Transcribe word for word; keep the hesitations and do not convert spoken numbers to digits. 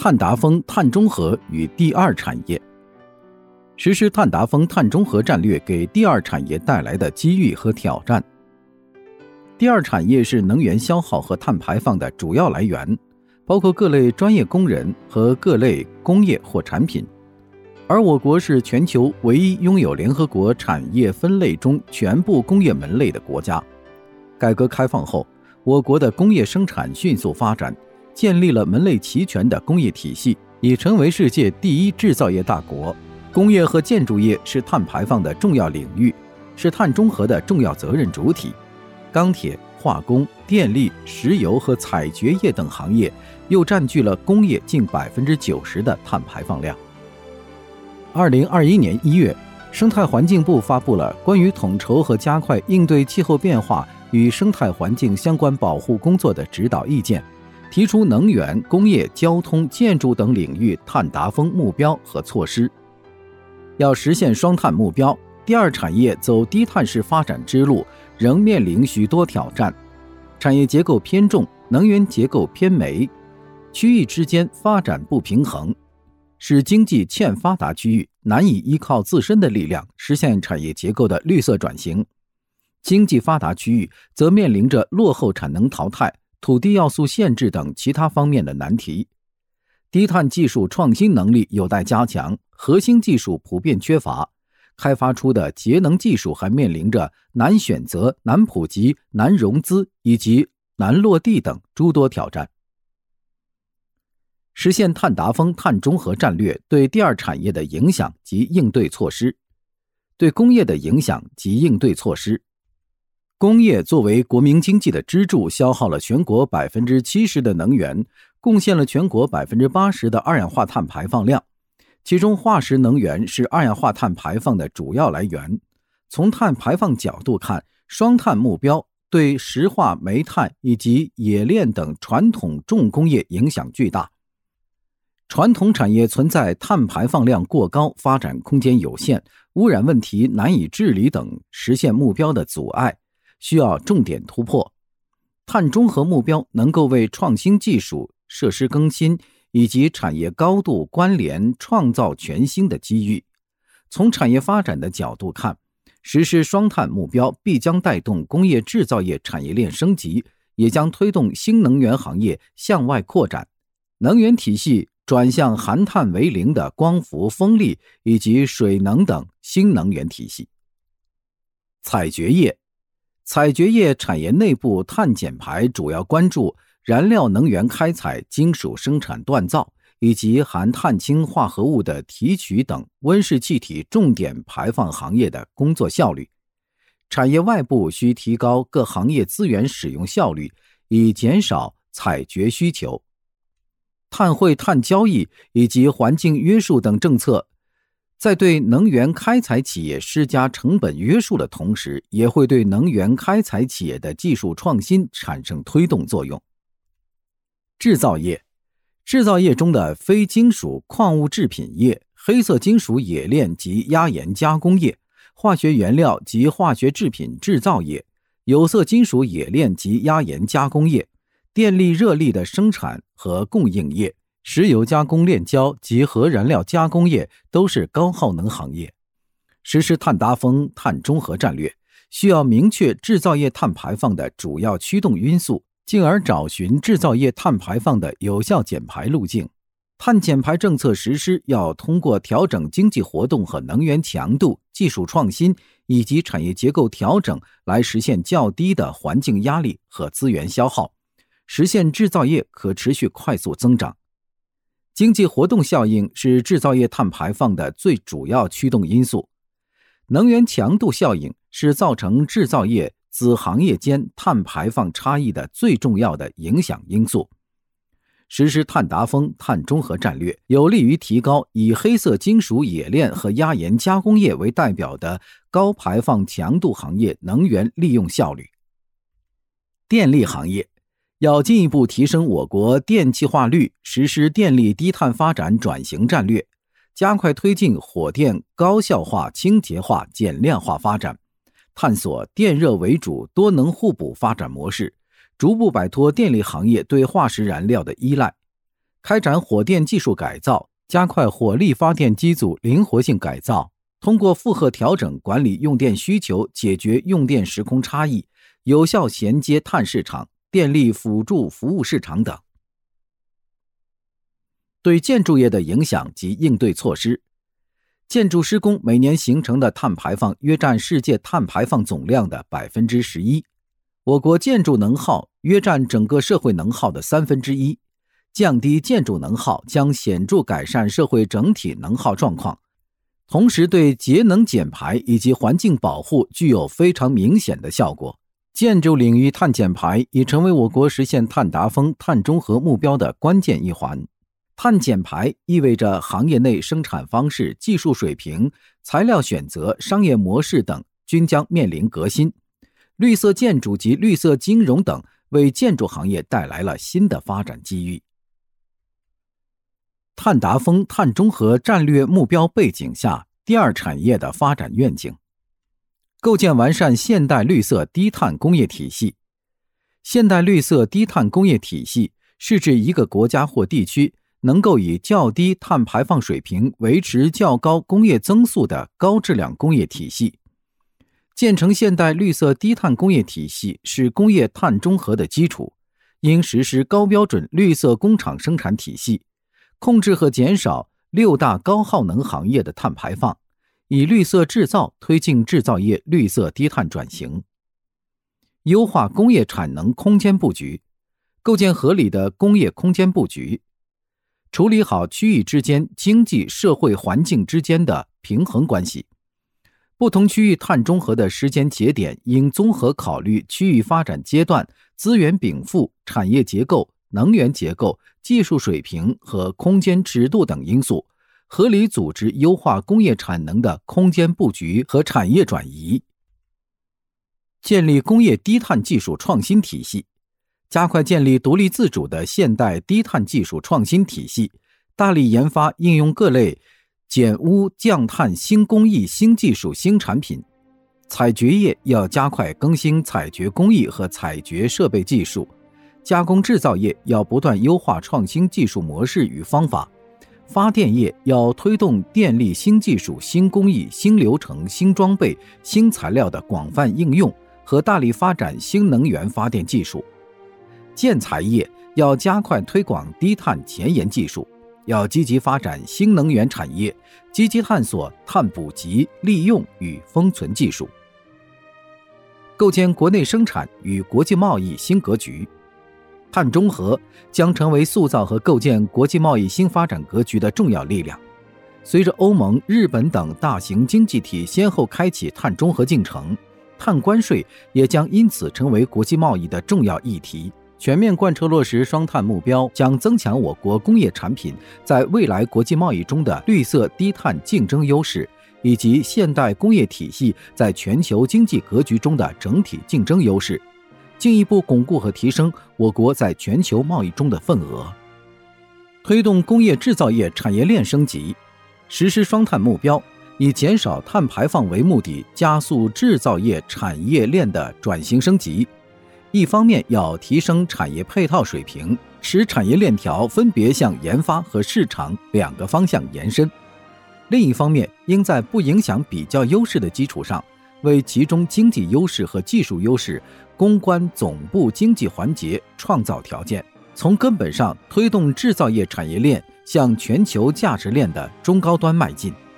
碳达峰、碳中和与第二产业。实施碳达峰、碳中和战略给第二产业带来的机遇和挑战。第二产业是能源消耗和碳排放的主要来源，包括各类专业工人和各类工业或产品。而我国是全球唯一拥有联合国产业分类中全部工业门类的国家。改革开放后，我国的工业生产迅速发展，建立了门类齐全的工业体系，已成为世界第一制造业大国。工业和建筑业是碳排放的重要领域，是碳中和的重要责任主体。钢铁、化工、电力、石油和采掘业等行业又占据了工业近 百分之九十 的碳排放量。二零二一年一月，生态环境部发布了关于统筹和加快应对气候变化与生态环境相关保护工作的指导意见，提出能源、工业、交通、建筑等领域碳达峰目标和措施。要实现双碳目标，第二产业走低碳式发展之路仍面临许多挑战。产业结构偏重，能源结构偏煤，区域之间发展不平衡，使经济欠发达区域难以依靠自身的力量实现产业结构的绿色转型。经济发达区域则面临着落后产能淘汰、土地要素限制等其他方面的难题。低碳技术创新能力有待加强，核心技术普遍缺乏，开发出的节能技术还面临着难选择、难普及、难融资以及难落地等诸多挑战。实现碳达峰、碳中和战略对第二产业的影响及应对措施。对工业的影响及应对措施。工业作为国民经济的支柱，消耗了全国 百分之七十 的能源，贡献了全国 百分之八十 的二氧化碳排放量。其中化石能源是二氧化碳排放的主要来源。从碳排放角度看，双碳目标对石化、煤炭以及冶炼等传统重工业影响巨大。传统产业存在碳排放量过高、发展空间有限、污染问题难以治理等实现目标的阻碍，需要重点突破。碳中和目标能够为创新技术、设施更新以及产业高度关联创造全新的机遇。从产业发展的角度看，实施双碳目标必将带动工业制造业产业链升级，也将推动新能源行业向外扩展，能源体系转向含碳为零的光伏、风力以及水能等新能源体系。采掘业采掘业产业内部碳减排主要关注燃料能源开采、金属生产锻造以及含碳氢化合物的提取等温室气体重点排放行业的工作效率。产业外部需提高各行业资源使用效率，以减少采掘需求。碳汇、碳交易以及环境约束等政策，在对能源开采企业施加成本约束的同时，也会对能源开采企业的技术创新产生推动作用。制造业制造业中的非金属矿物制品业、黑色金属冶炼及压延加工业、化学原料及化学制品制造业、有色金属冶炼及压延加工业、电力热力的生产和供应业、石油加工炼焦及核燃料加工业都是高耗能行业。实施碳达峰、碳中和战略，需要明确制造业碳排放的主要驱动因素，进而找寻制造业碳排放的有效减排路径。碳减排政策实施要通过调整经济活动和能源强度、技术创新以及产业结构调整来实现较低的环境压力和资源消耗，实现制造业可持续快速增长。经济活动效应是制造业碳排放的最主要驱动因素。能源强度效应是造成制造业子行业间碳排放差异的最重要的影响因素。实施碳达峰、碳中和战略，有利于提高以黑色金属冶炼和压延加工业为代表的高排放强度行业能源利用效率。电力行业要进一步提升我国电气化率，实施电力低碳发展转型战略，加快推进火电高效化、清洁化、减量化发展，探索电热为主、多能互补发展模式，逐步摆脱电力行业对化石燃料的依赖。 开展火电技术改造，加快火力发电机组灵活性改造，通过负荷调整管理用电需求，解决用电时空差异，有效衔接碳市场、电力辅助服务市场等。对建筑业的影响及应对措施。建筑施工每年形成的碳排放约占世界碳排放总量的 百分之十一， 我国建筑能耗约占整个社会能耗的三分之一。降低建筑能耗将显著改善社会整体能耗状况，同时对节能减排以及环境保护具有非常明显的效果。建筑领域碳减排已成为我国实现碳达峰、碳中和目标的关键一环。碳减排意味着行业内生产方式、技术水平、材料选择、商业模式等均将面临革新。绿色建筑及绿色金融等为建筑行业带来了新的发展机遇。碳达峰、碳中和战略目标背景下，第二产业的发展愿景。构建完善现代绿色低碳工业体系。现代绿色低碳工业体系是指一个国家或地区能够以较低碳排放水平维持较高工业增速的高质量工业体系。建成现代绿色低碳工业体系是工业碳中和的基础，应实施高标准绿色工厂生产体系，控制和减少六大高耗能行业的碳排放，以绿色制造推进制造业绿色低碳转型。优化工业产能空间布局，构建合理的工业空间布局，处理好区域之间经济社会环境之间的平衡关系。不同区域碳中和的时间节点应综合考虑区域发展阶段、资源禀赋、产业结构、能源结构、技术水平和空间尺度等因素，合理组织优化工业产能的空间布局和产业转移。建立工业低碳技术创新体系，加快建立独立自主的现代低碳技术创新体系，大力研发应用各类减污降碳新工艺、新技术、新产品。采掘业要加快更新采掘工艺和采掘设备技术，加工制造业要不断优化创新技术模式与方法，发电业要推动电力新技术、新工艺、新流程、新装备、新材料的广泛应用和大力发展新能源发电技术。建材业要加快推广低碳前沿技术，要积极发展新能源产业，积极探索碳捕集、利用与封存技术。构建国内生产与国际贸易新格局。碳中和将成为塑造和构建国际贸易新发展格局的重要力量。随着欧盟、日本等大型经济体先后开启碳中和进程，碳关税也将因此成为国际贸易的重要议题。全面贯彻落实双碳目标，将增强我国工业产品在未来国际贸易中的绿色低碳竞争优势，以及现代工业体系在全球经济格局中的整体竞争优势，进一步巩固和提升我国在全球贸易中的份额。推动工业制造业产业链升级，实施双碳目标，以减少碳排放为目的，加速制造业产业链的转型升级。一方面要提升产业配套水平，使产业链条分别向研发和市场两个方向延伸；另一方面，应在不影响比较优势的基础上，为集中经济优势和技术优势攻关总部经济环节创造条件，从根本上推动制造业产业链向全球价值链的中高端迈进。